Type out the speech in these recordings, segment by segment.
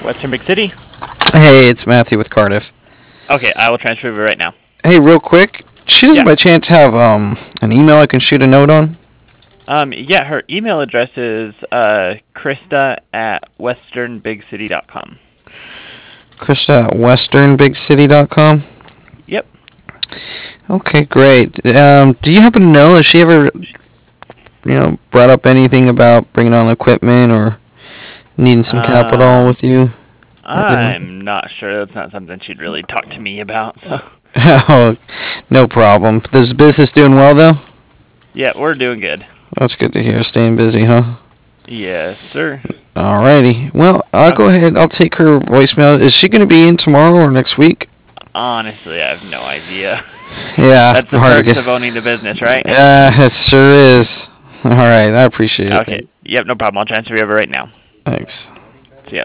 Western Big City. Hey, it's Matthew with Cardiff. Okay, I will transfer you right now. Hey, real quick, she doesn't Yeah. by chance have an email I can shoot a note on? Yeah, her email address is Krista at westernbigcity.com. Krista at westernbigcity.com? Yep. Okay, great. Do you happen to know, has she ever, brought up anything about bringing on equipment or needing some capital with you? I'm not sure. That's not something she'd really talk to me about. So. Oh, no problem. Is business doing well, though? Yeah, we're doing good. That's good to hear. Staying busy, huh? Yes, sir. Alrighty. Well, I'll go ahead. I'll take her voicemail. Is she going to be in tomorrow or next week? Honestly, I have no idea. Yeah. That's the perks of owning the business, right? Yeah, it sure is. Alright, I appreciate it. Okay. Yep, no problem. I'll transfer you over right now. Thanks. Yep.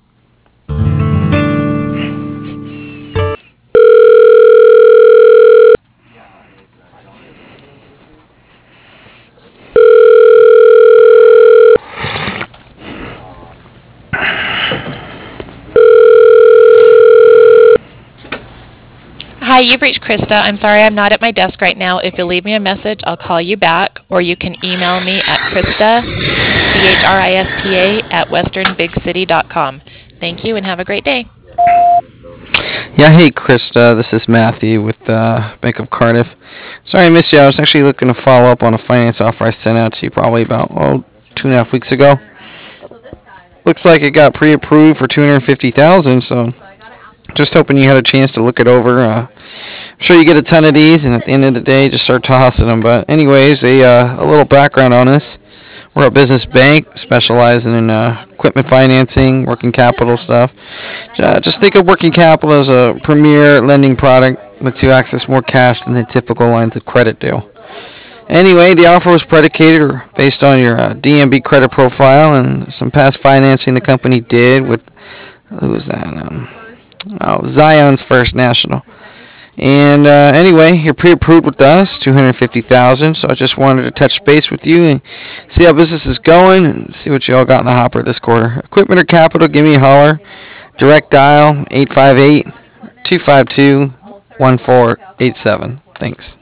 Hi, you've reached Krista. I'm sorry I'm not at my desk right now. If you'll leave me a message, I'll call you back, or you can email me at Krista, CHRISTA, at westernbigcity.com. Thank you and have a great day. Yeah, hey Krista, this is Matthew with Bank of Cardiff. Sorry I missed you. I was actually looking to follow up on a finance offer I sent out to you probably about 2.5 weeks ago. Looks like it got pre-approved for $250,000, so just hoping you had a chance to look it over. I'm sure you get a ton of these, and at the end of the day, just start tossing them. But anyways, a little background on us. We're a business bank specializing in equipment financing, working capital stuff. Just think of working capital as a premier lending product that lets you access more cash than the typical lines of credit do. Anyway, the offer was predicated or based on your DMB credit profile and some past financing the company did with, who was that? Zion's First National. And anyway, you're pre-approved with us, $250,000. So I just wanted to touch base with you and see how business is going and see what you all got in the hopper this quarter. Equipment or capital, give me a holler. Direct dial 858-252-1487. Thanks.